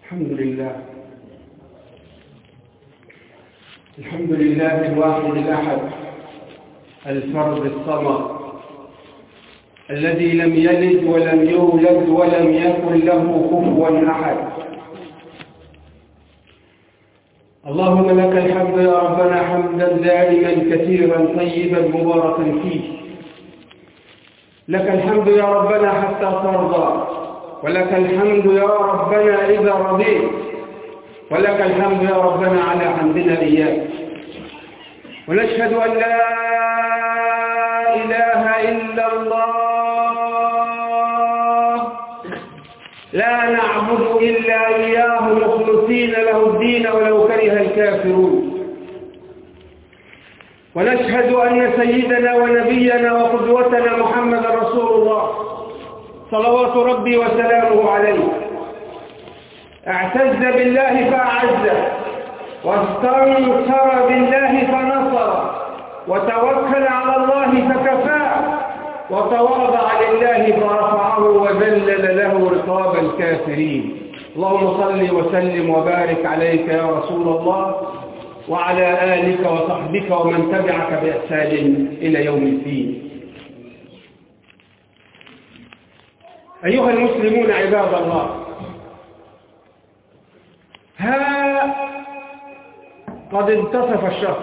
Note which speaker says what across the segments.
Speaker 1: الحمد لله الواحد الأحد الفرد الصمد الذي لم يلد ولم يولد ولم يكن له كفوا أحد. اللهم لك الحمد يا ربنا حمدا دائما كثيرا طيبا مباركا فيه. لك الحمد يا ربنا حتى ترضى، ولك الحمد يا ربنا إذا رضيت، ولك الحمد يا ربنا على حمدنا إياك. ونشهد أن لا إله إلا الله، لا نعبد إلا إياه مخلصين له الدين ولو كره الكافرون. ونشهد أن سيدنا ونبينا وقدوتنا محمد رسول الله صلوات ربي وسلامه عليه، اعتز بالله فأعزه، واستنصر بالله فنصر، وتوكل على الله فكفاه، وتواضع لله فرفعه وذلل له رقاب الكافرين. اللهم صل وسلم وبارك عليك يا رسول الله وعلى آلك وصحبك ومن تبعك بإحسان إلى يوم الدين. أيها المسلمون عباد الله، ها قد انتصف الشهر،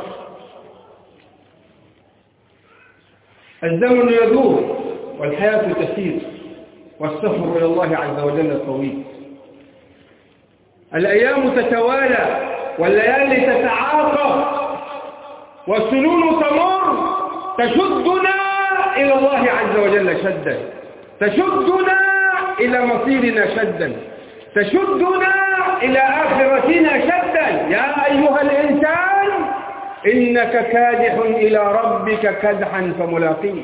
Speaker 1: الزمن يدور والحياة تسير والسفر إلى الله عز وجل طويل. الأيام تتوالى والليالي تتعاقب والسنون تمر تشدنا إلى الله عز وجل شدا، تشدنا إلى مصيرنا شدا، تشدنا إلى آخرتنا شدا. يا أيها الإنسان إنك كادح إلى ربك كدحا فملاقيه.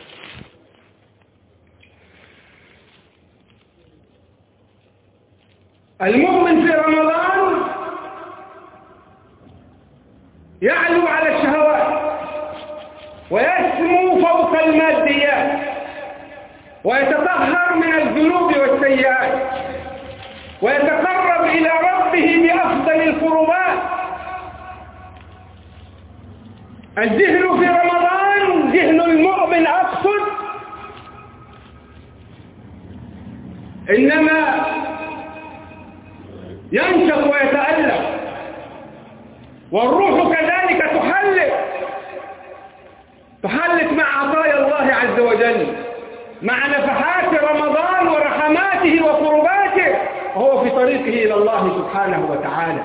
Speaker 1: المؤمن في رمضان يعلو على الشهوات ويسمو فوق الماديات ويتطهر من الذنوب والسيئات ويتقرب إلى ربه بأفضل القربات. الذهن في رمضان ذهن المؤمن أقصد، إنما ينشط ويتألم، والروح كذلك تحلق مع عطايا الله عز وجل، مع نفحات رمضان ورحماته وقرباته، وهو في طريقه إلى الله سبحانه وتعالى.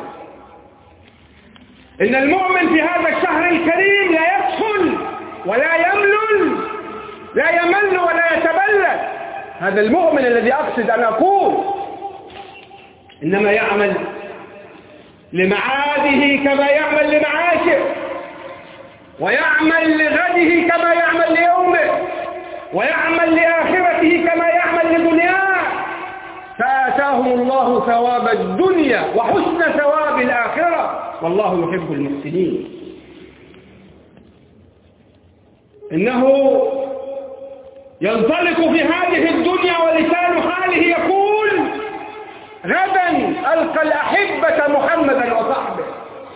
Speaker 1: إن المؤمن في هذا الشهر الكريم لا يكسل ولا يمل، لا يمل ولا يتبلد. هذا المؤمن الذي أقصد أن أقول، إنما يعمل لمعاده كما يعمل لمعاشه، ويعمل لغده كما يعمل ليومه، ويعمل لآخرته كما يعمل لدنياه، فآتاهم الله ثواب الدنيا وحسن ثواب الآخرة، والله يحب المحسنين. إنه ينطلق في هذه الدنيا ولسان حاله يقول: غدا ألقى الأحبة محمدا وصحبه.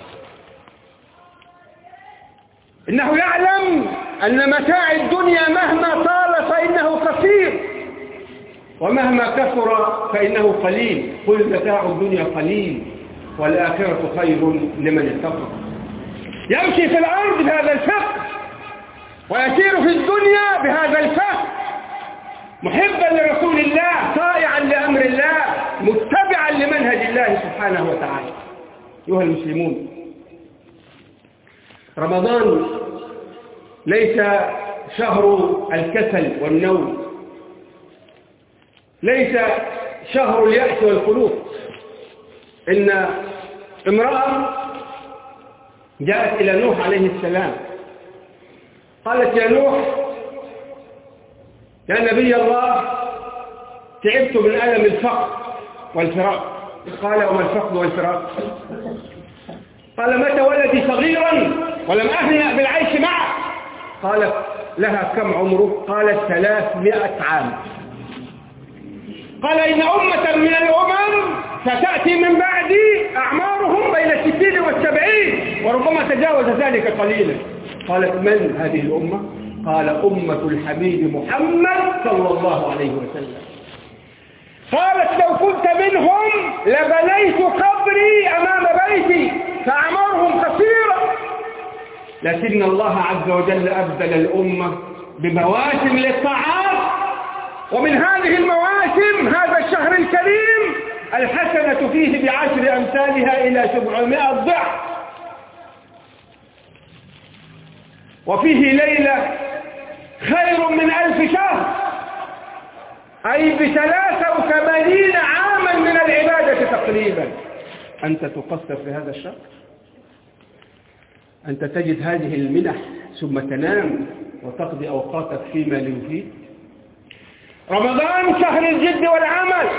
Speaker 1: إنه يعلم أن متاع الدنيا مهما طال فإنه قصير، ومهما كثر فإنه قليل. قل متاع الدنيا قليل والآخرة خير لمن اتقى. يمشي في الأرض بهذا الفقه، ويسير في الدنيا بهذا الفقه، محبا لرسول الله، طائعا لأمر الله، متبعا لمنهج الله سبحانه وتعالى. أيها المسلمون، رمضان ليس شهر الكسل والنوم، ليس شهر اليأس والقنوط. إن امرأة جاءت إلى نوح عليه السلام قالت: يا نوح، يا نبي الله، تعبت من ألم الفقر والفراق. قال: وما الفقر والفراق؟ قال: مات ولدي صغيرا ولم أهنأ بالعيش معه. قالت لها: كم عمره؟ قالت: 300 عام. قال: إن أمة من الأمم ستأتي من بعدي أعمارهم بين 60 و70 وربما تجاوز ذلك قليلا. قالت من هذه الأمة؟ قال أمة الحبيب محمد صلى الله عليه وسلم. قالت لو كنت منهم لبنيت قبري أمام بيتي، فأعمارهم قصيرة، لكن الله عز وجل أبدل الأمة بمواسم للطاعات، ومن هذه المواسم هذا الشهر الكريم الحسنة فيه ب10 أمثالها إلى 700 ضعف، وفيه ليلة خير من 1000 شهر، أي ب83 عاما من العبادة تقريبا. أنت تقصر في هذا الشهر؟ أنت تجد هذه المنح ثم تنام وتقضي أوقاتك فيما لا يفيد؟ رمضان شهر الجد والعمل،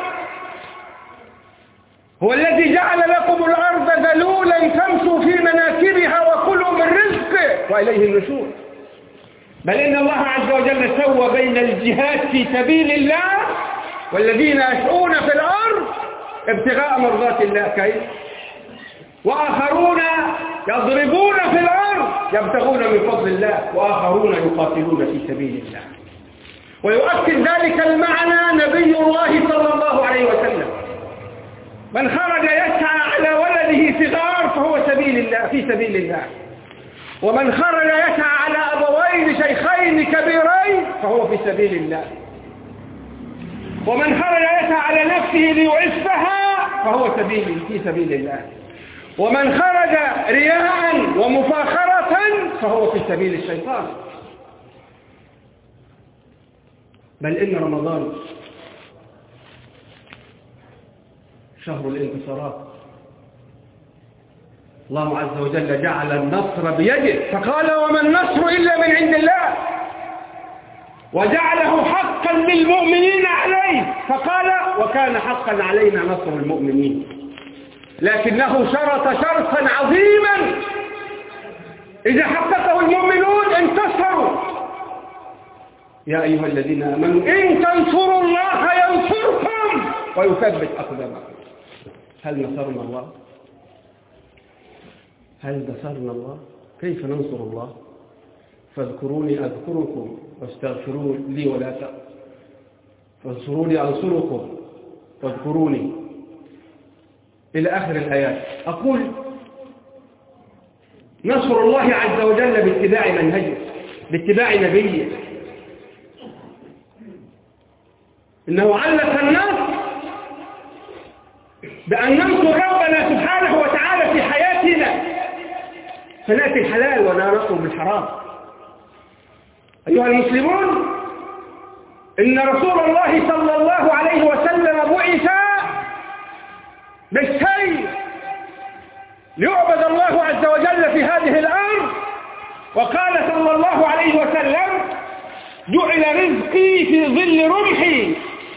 Speaker 1: هو الذي جعل لكم الأرض ذلولا تمشوا في مناكبها وكلوا من رزقه وإليه النشور. بل إن الله عز وجل سوى بين الجهاد في سبيل الله والذين يسعون في الأرض ابتغاء مرضات الله كيف، وآخرون يضربون في الأرض يبتغون من فضل الله، وآخرون يقاتلون في سبيل الله. ويؤكد ذلك المعنى نبي الله صلى الله عليه وسلم: من خرج يسعى على ولده صغار فهو في سبيل الله، ومن خرج يسعى على أبوين شيخين كبيرين فهو في سبيل الله، ومن خرج يسعى على نفسه ليعفها فهو في سبيل الله، ومن خرج رياء ومفاخرة فهو في سبيل الشيطان. بل إن رمضان شهر الانتصارات، الله عز وجل جعل النصر بيده فقال: وما النصر إلا من عند الله، وجعله حقا للمؤمنين عليه فقال: وكان حقا علينا نصر المؤمنين. لكنه شرط شرطا عظيما إذا حققه المؤمنون انتصروا: يا أيها الذين آمنوا إن تنصروا الله ينصركم ويثبت أقدامكم. هل نصرنا الله؟ هل نصرنا الله؟ كيف ننصر الله؟ فاذكروني أذكركم واستغفروا لي ولا تأذوا، فاذكروني أنصركم واذكروني إلى آخر الآيات. أقول نصر الله عز وجل باتباع منهجه، باتباع نبيه. إنه علق النصر بأن ننصر ربنا سبحانه وتعالى في حياتنا، فنأتي الحلال ولا نطلب الحرام. أيها المسلمون، إن رسول الله صلى الله عليه وسلم بعث بالسيف ليعبد الله عز وجل في هذه الأرض، وقال صلى الله عليه وسلم: جعل رزقي في ظل رمحي،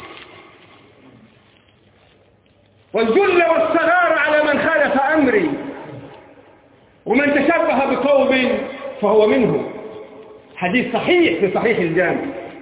Speaker 1: والذل والصغار على من خالف أمري، ومن تشبه بقوم فهو منهم. حديث صحيح في صحيح الجامع.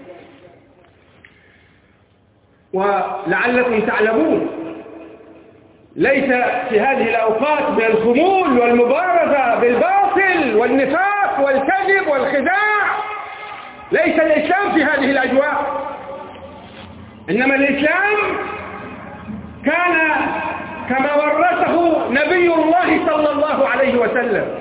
Speaker 1: ولعلكم تعلمون ليس في هذه الأوقات من الخمول والمبارزة بالباطل والنفاق والكذب والخداع، ليس الإسلام في هذه الأجواء، إنما الإسلام كان كما ورثه نبي الله صلى الله عليه وسلم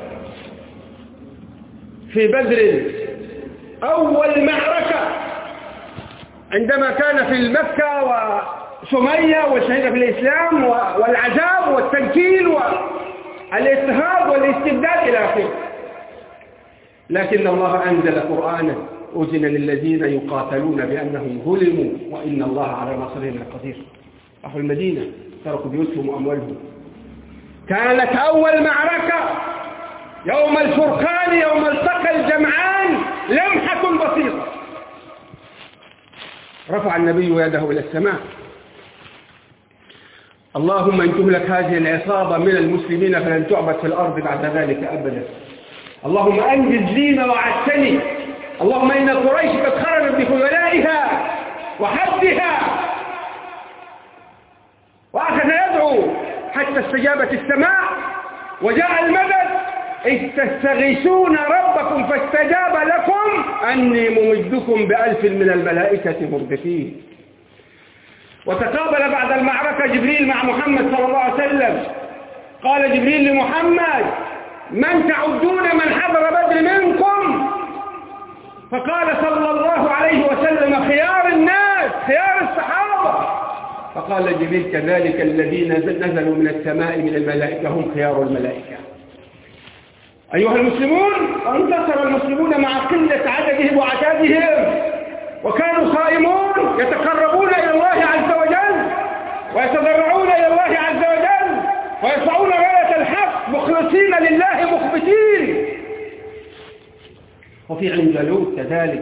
Speaker 1: في بدر أول معركة، عندما كان في مكة وسمية وشهد في الإسلام والعذاب والتنكيل والاضطهاد والاستبداد إلى آخره. لكن الله أنزل قرآنا: أذن للذين يقاتلون بأنهم ظلموا وإن الله على نصرهم لقدير. راحوا المدينة تركوا بيوتهم وأموالهم. كانت أول معركة يوم الفرقان، يوم التقى الجمعان، لمحة بسيطة، رفع النبي يده إلى السماء: اللهم إن تهلك هذه العصابة من المسلمين فلن تعبد في الأرض بعد ذلك أبدا. اللهم أنجز لي ما وعدتني. اللهم إن قريش قد خرجت بخيلائها وحدها. وأخذ يدعو فدعوا حتى استجابت السماء وجاء المدد إذ تستغيثون ربكم فاستجاب لكم أني ممدكم ب1000 من الملائكة مردفين. وتقابل بعد المعركة جبريل مع محمد صلى الله عليه وسلم. قال جبريل لمحمد: من تعدون من حضر بدر منكم؟ فقال صلى الله عليه وسلم: خيار الناس، خيار الصحابة. فقال جبريل: كذلك الذين نزلوا من السماء من الملائكة هم خيار الملائكة. أيها المسلمون، انتصر المسلمون مع قلة عددهم وعتادهم، وكانوا صائمون يتقربون إلى الله عز وجل ويتضرعون إلى الله عز وجل ويرفعون راية الحق مخلصين لله مخبتين. وفي عين جالوت كذلك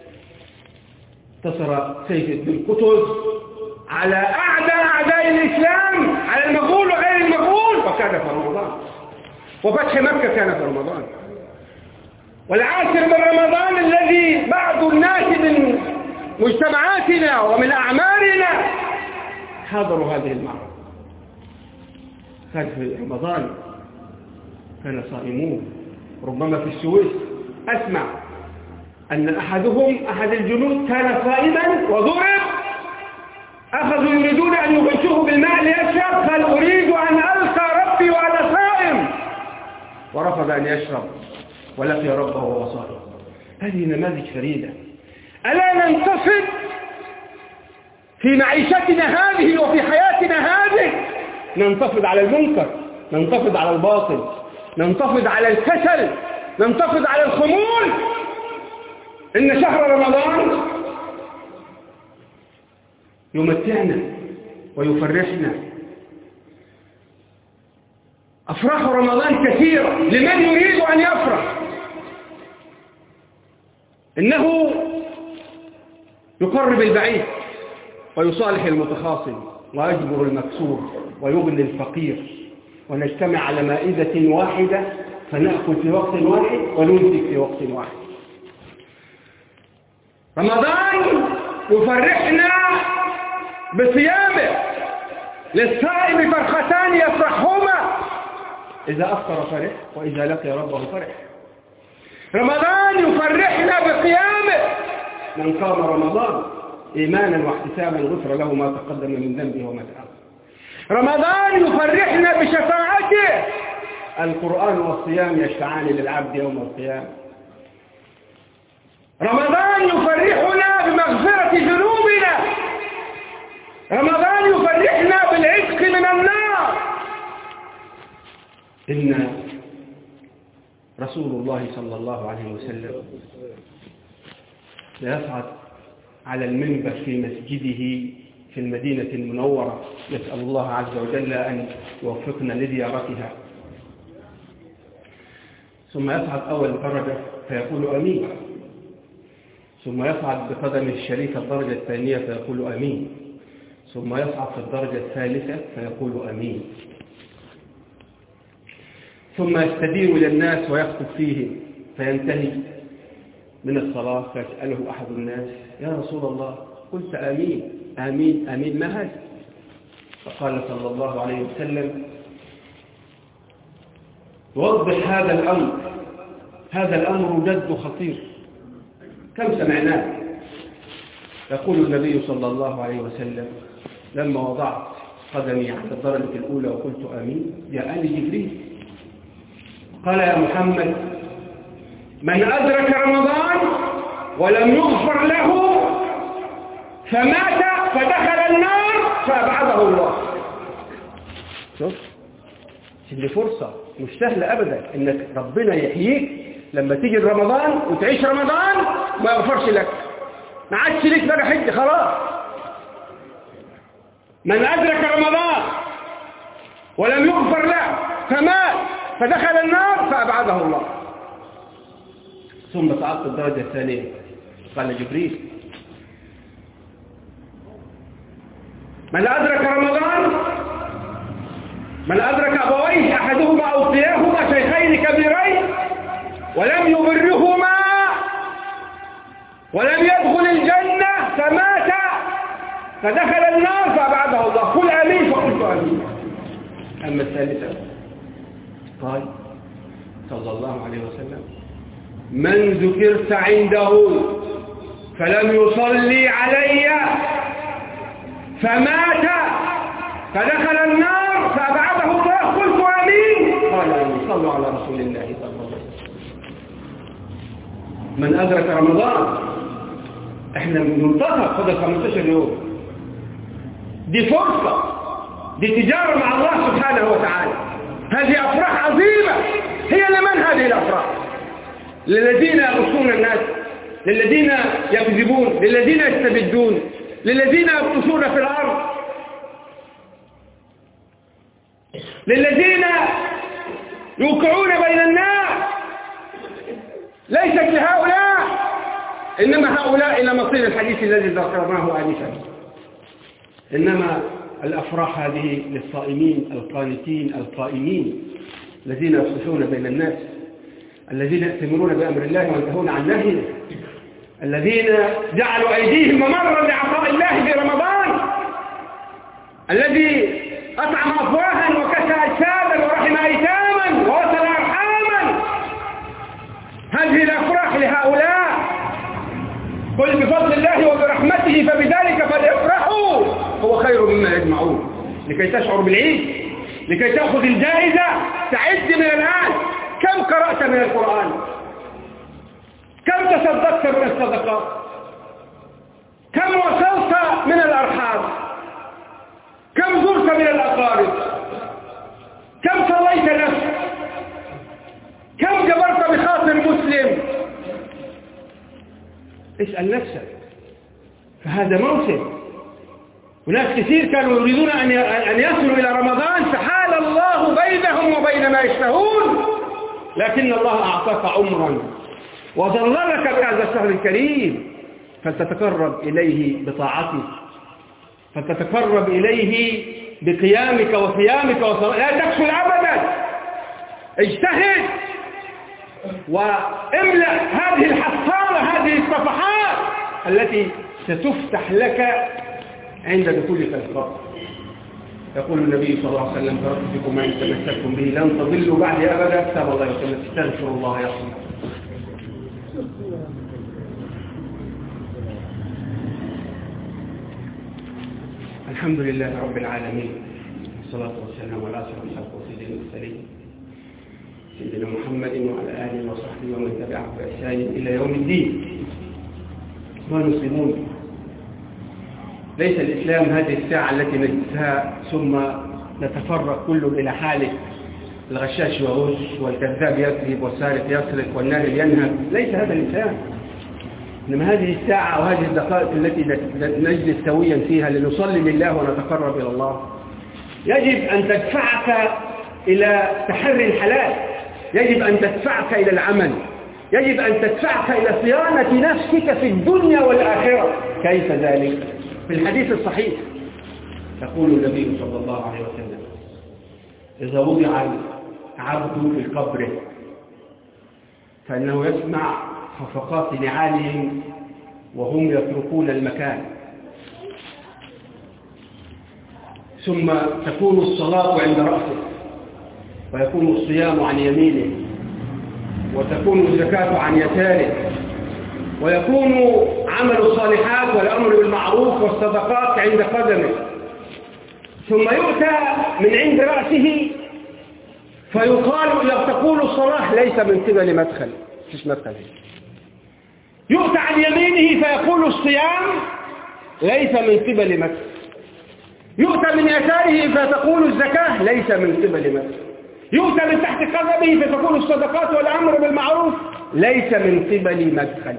Speaker 1: انتصر سيف الدين قطز على أعداء الإسلام، على المغول وغير المغول، وكان في رمضان. وفتح مكة كان في رمضان. والعاشر من رمضان الذي بعض الناس من مجتمعاتنا ومن أعمارنا حضروا هذه المعركة. كان في رمضان كان صائمون. ربما في السويس أسمع أن أحد الجنود كان صائما وضرب، أخذوا يريدون أن يغشوه بالماء ليشرب، قال: أريد أن ألقى ربي وأنا صائم، ورفض أن يشرب ولقي ربه وهو صائم. هذه نماذج فريدة. ألا ننتفض في معيشتنا هذه وفي حياتنا هذه؟ ننتفض على المنكر، ننتفض على الباطل، ننتفض على الكسل، ننتفض على الخمول. إن شهر رمضان يمتعنا ويفرحنا. أفراح رمضان كثيرة لمن يريد أن يفرح. إنه يقرب البعيد ويصالح المتخاصم ويجبر المكسور ويغني الفقير، ونجتمع على مائدة واحدة فنأكل في وقت واحد وننفق في وقت واحد. رمضان يفرحنا بصيامه. للصائم فرختان يفرحهما: إذا أفطر فرح، وإذا لقي ربه فرح. رمضان يفرحنا بقيامه. من قام رمضان إيمانا واحتسابا غفر له ما تقدم من ذنبه وما تأخر. رمضان يفرحنا بشفاعته. القرآن والصيام يشفعان للعبد يوم القيامة. رمضان يفرحنا بمغفرة ذنوبنا. رمضان يفرحنا بالعتق من النار. إن رسول الله صلى الله عليه وسلم يصعد على المنبر في مسجده في المدينة المنورة، يسأل الله عز وجل أن يوفقنا لزيارتها. ثم يصعد أول درجة فيقول آمين، ثم يصعد بقدمه الشريفة الدرجة الثانية فيقول آمين، ثم يصعد في الدرجة الثالثة فيقول آمين، ثم يستدير إلى الناس ويخطب فيهم فينتهي من الصلاة فيسأله أحد الناس: يا رسول الله، قلت آمين آمين آمين، ما هذا؟ فقال صلى الله عليه وسلم: وضح هذا الأمر، هذا الأمر جد خطير. كم سمعناه؟ يقول النبي صلى الله عليه وسلم: لما وضعت قدمي على الدرجة الأولى وقلت آمين جاءني جبريل قال: يا محمد، من أدرك رمضان ولم يغفر له فمات فدخل النار فأبعده الله. شوف، دي فرصة مش سهلة أبدا إنك ربنا يحييك لما تيجي رمضان وتعيش رمضان ما يغفرش لك، ما عادش ليك بقى حج خلاص. من أدرك رمضان ولم يغفر له فمات فدخل النار فأبعده الله. ثم صعدت الدرجة الثانية، قال جبريل: من أدرك رمضان، من أدرك أبويه أحدهما أو كلاهما شيخين كبيرين ولم يبرهما ولم يدخل الجنة فمات فدخل النار فأبعده الله. قل آمين، فقلت آمين. أما الثالثة قال صلى الله عليه وسلم: من ذكرت عنده فلم يصلي علي فمات فدخل النار فأبعده الله، قلت آمين. قال آمين. صلوا على رسول الله صلى الله عليه وسلم. من أدرك رمضان، احنا منتظر فضل 15 يوم، دي فرصة، دي تجارة مع الله سبحانه وتعالى. هذه أفراح عظيمة. هي لمن هذه الأفراح؟ للذين يغشون الناس، للذين يكذبون، للذين يستبدون، للذين يبطشون في الأرض، للذين يوقعون بين الناس. ليست لهؤلاء، إنما هؤلاء إلى مصير الحديث الذي ذكرناه آنفا. إنما الأفراح هذه للصائمين القانتين القائمين، الذين يصلحون بين الناس، الذين يأتمرون بأمر الله وينتهون عن نهيه، الذين جعلوا أيديهم ممرا لعطاء الله في رمضان، الذي أطعم أفواها وكسى أجسادا ورحم أيتاما ووصل أرحاما. هذه الأفراح لهؤلاء. قل بفضل الله وبرحمته فبذلك فليفرحوا هو خير مما يجمعون. لكي تشعر بالعيد، لكي تأخذ الجائزة، تعد من الآن. كم قرأت من القرآن؟ كم تصدقت من الصدقات؟ كم وصلت من الأرحام؟ كم زرت من الأقارب؟ كم صليت نفسك؟ كم جبرت بخاطر مسلم؟ اسأل نفسك. فهذا موسم. هناك كثير كانوا يريدون أن يصلوا إلى رمضان، فحال الله بينهم وبين ما يشتهون، لكن الله أعطاك عمرا وظللك بهذا الشهر الكريم، فلتتقرب إليه بطاعته، فلتتقرب إليه بقيامك وصيامك لا تكسل أبدا. اجتهد واملأ هذه الحصالة، هذه الصفحات التي ستفتح لك عند دخولك القبر. يقول النبي صلى الله عليه وسلم: تركت فيكم ما إن تمسكتم به لن تضلوا بعد أبدا. كتاب الله يقول: استغفر الله يغفر. الحمد لله رب العالمين، والصلاة والسلام على أشرف الخلق وسيد المرسلين سيدنا محمد وعلى آله وصحبه ومن تبعه بإحسان إلى يوم الدين. والمسلمون، ليس الإسلام هذه الساعة التي نجلسها ثم نتفرق كل إلى حاله، الغشاش يغش والكذاب يكذب والسارق يسرق والناهب ينهب. ليس هذا الإسلام. إنما هذه الساعة وهذه الدقائق التي نجلس سويا فيها لنصلي لله ونتقرب إلى الله يجب أن تدفعك إلى تحري الحلال، يجب أن تدفعك إلى العمل، يجب أن تدفعك إلى صيانة نفسك في الدنيا والآخرة. كيف ذلك؟ في الحديث الصحيح يقول النبي صلى الله عليه وسلم: إذا وضع العبد في قبره فإنه يسمع خفقات نعالهم وهم يتركون المكان، ثم تكون الصلاة عند رأسه، ويكون الصيام عن يمينه، وتكون الزكاة عن يساره، ويكون عمل الصالحات والأمر بالمعروف والصدقات عند قدمه، ثم يؤتى من عند رأسه فيقال تقول الصلاة ليس من قبل مدخل، مش مدخل. يؤتى عن يمينه فيقول الصيام ليس من قبل مدخل. يؤتى من يساره فتقول الزكاة ليس من قبل مدخل. يؤتى من تحت قدمه فتقول الصدقات والأمر بالمعروف ليس من قبل مدخل.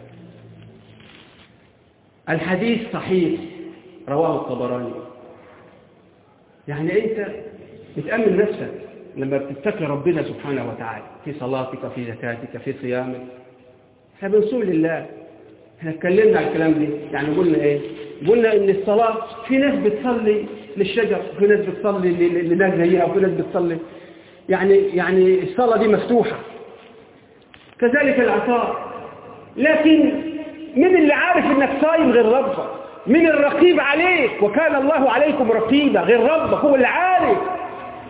Speaker 1: الحديث صحيح رواه الطبراني. يعني أنت بتأمن نفسك لما بتتقي ربنا سبحانه وتعالى في صلاتك، في زكاتك، في صيامك. احنا بنصوم لله. احنا اتكلمنا على الكلام ده، يعني قلنا ايه؟ قلنا ان الصلاة في ناس بتصلي للشجر، وفي ناس بتصلي لناس زيها، وفي ناس بتصلي يعني الصلاة دي مفتوحة. كذلك العطاء. لكن من اللي عارف انك صايم غير ربك؟ من الرقيب عليك؟ وكان الله عليكم رقيبا غير ربك، هو اللي عارف.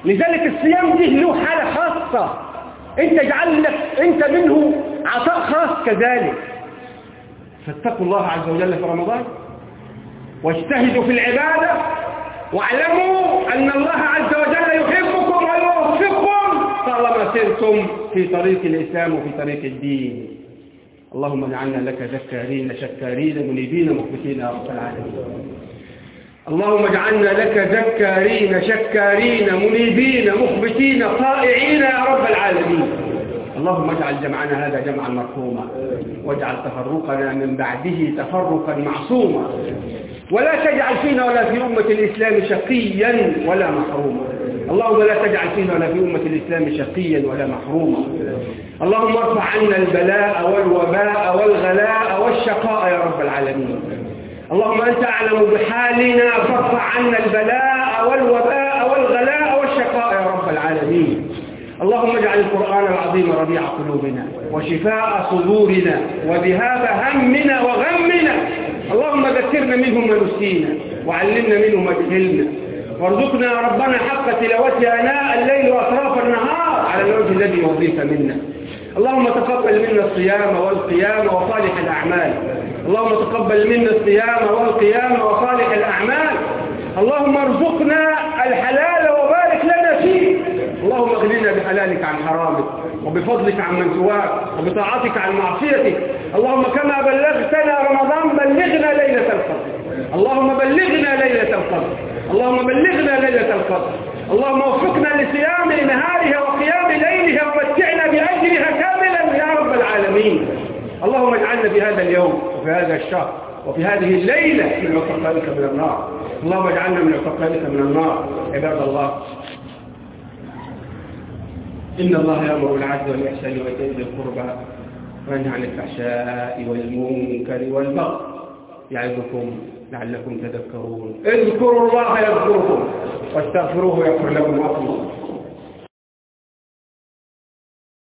Speaker 1: لذلك الصيام دي له حالة خاصة، انت اجعل لك انت منه عطاء خاص كذلك. فاتقوا الله عز وجل في رمضان واجتهدوا في العبادة، واعلموا أن الله عز وجل يحبكم ويوفقكم طالما سرتم في طريق الإسلام وفي طريق الدين. اللهم اجعلنا لك ذكارين شكارين منيبين مخبتين يا رب العالمين. اللهم اجعلنا لك ذكارين شكارين منيبين مخبتين طائعين يا رب العالمين. اللهم اجعل جمعنا هذا جمعا مرحوما، واجعل تفرقنا من بعده تفرقا معصوما، ولا تجعل فينا ولا في أمة الإسلام شقيا ولا محروما. اللهم لا تجعل فينا ولا في أمة الإسلام شقيا ولا محروما. اللهم ارفع عنا البلاء والوباء والغلاء والشقاء يا رب العالمين. اللهم أنت أعلم بحالنا فارفع عنا البلاء والوباء والغلاء والشقاء يا رب العالمين. اللهم اجعل القرآن العظيم ربيع قلوبنا وشفاء صدورنا وذهاب همنا وغمنا. اللهم ذكرنا منه ما نسينا وعلمنا منه ما جهلنا، وارزقنا يا ربنا حق تلاوتها آناء الليل وأطراف النهار على الوجه الذي يرضيك منا. اللهم تقبل منا الصيام والقيام وصالح الأعمال. اللهم تقبل منا الصيام والقيام وصالح الأعمال. اللهم ارزقنا الحلال وبارك لنا فيه. اللهم اغننا بحلالك عن حرامك، وبفضلك عن من سواك، وبطاعتك عن معصيتك. اللهم كما بلغتنا رمضان بلغنا ليلة القدر. اللهم بلغنا ليلة القدر. اللهم بلغنا ليلة القدر. اللهم وفقنا لصيام نهارها وقيام ليلها ومتعنا بأجرها كاملا يا رب العالمين. اللهم اجعلنا في هذا اليوم وفي هذا الشهر وفي هذه الليلة من عتقائك من النار. اللهم اجعلنا من عتقائك من النار. عباد الله، إن الله يأمر بالعدل والإحسان وإيتاء ذي القربى وينهى عن الفحشاء والمنكر والبغي يعظكم لعلكم تذكرون. اذكروا الله يذكركم واستغفروه يغفر لكم.